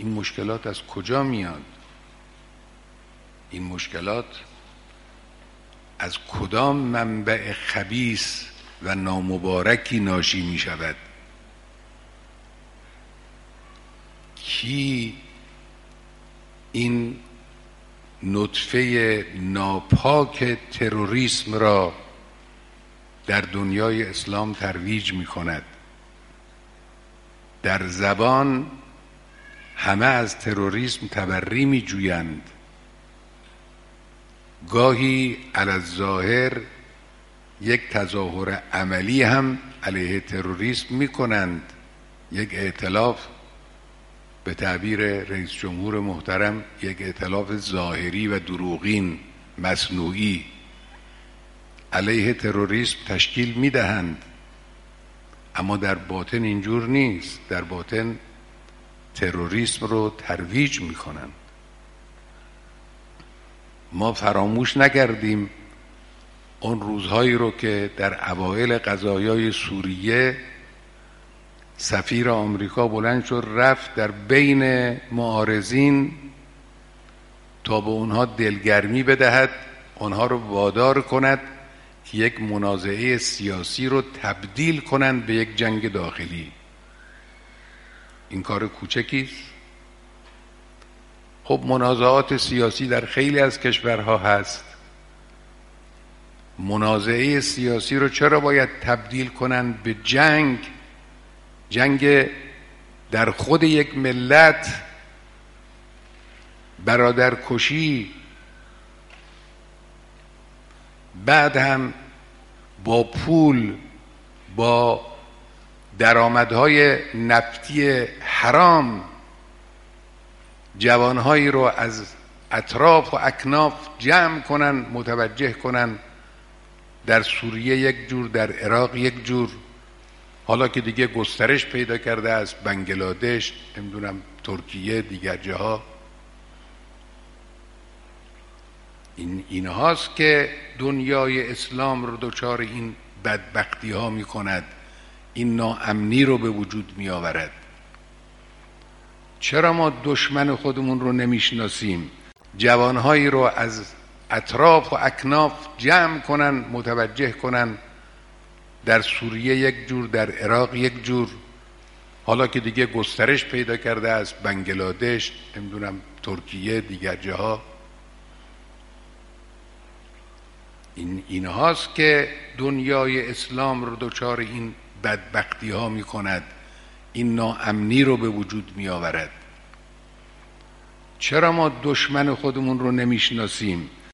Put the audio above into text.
این مشکلات از کجا میاد؟ این مشکلات از کدام منبع خبیث و نامبارکی ناشی می شود؟ کی این نطفه ناپاک تروریسم را در دنیای اسلام ترویج می کند؟ در زبان همه از تروریسم تبری می جویند، گاهی علی الظاهر یک تظاهر عملی هم علیه تروریسم می کنند، یک ائتلاف، به تعبیر رئیس جمهور محترم یک ائتلاف ظاهری و دروغین مصنوعی علیه تروریسم تشکیل می دهند، اما در باطن اینجور نیست. در باطن تروریسم رو ترویج می کنند. ما فراموش نکردیم اون روزهایی رو که در اوایل قضایای سوریه سفیر آمریکا بلند شد رفت در بین معارضین تا به اونها دلگرمی بدهد، اونها رو وادار کند که یک منازعه سیاسی رو تبدیل کنند به یک جنگ داخلی. این کار کوچکیست. خب منازعات سیاسی در خیلی از کشورها هست. منازعه سیاسی رو چرا باید تبدیل کنند به جنگ؟ جنگ در خود یک ملت، برادرکشی، بعد هم با پول، با درآمدهای نفتی حرام جوانهایی رو از اطراف و اکناف جمع کنن، متوجه کنن در سوریه یک جور، در عراق یک جور، حالا که دیگه گسترش پیدا کرده است، بنگلادش، نمیدونم ترکیه، دیگر جاها. این هاست که دنیای اسلام رو دچار این بدبختی ها می کند، این ناامنی رو به وجود می آورد. چرا ما دشمن خودمون رو نمیشناسیم؟ جوانهایی رو از اطراف و اکناف جمع کنن، متوجه کنن در سوریه یک جور، در عراق یک جور، حالا که دیگه گسترش پیدا کرده است، بنگلادش، نمیدونم ترکیه، دیگر جاها. این هاست که دنیای اسلام رو دچار این بدبختی ها می کند، این ناامنی رو به وجود می آورد. چرا ما دشمن خودمون رو نمیشناسیم؟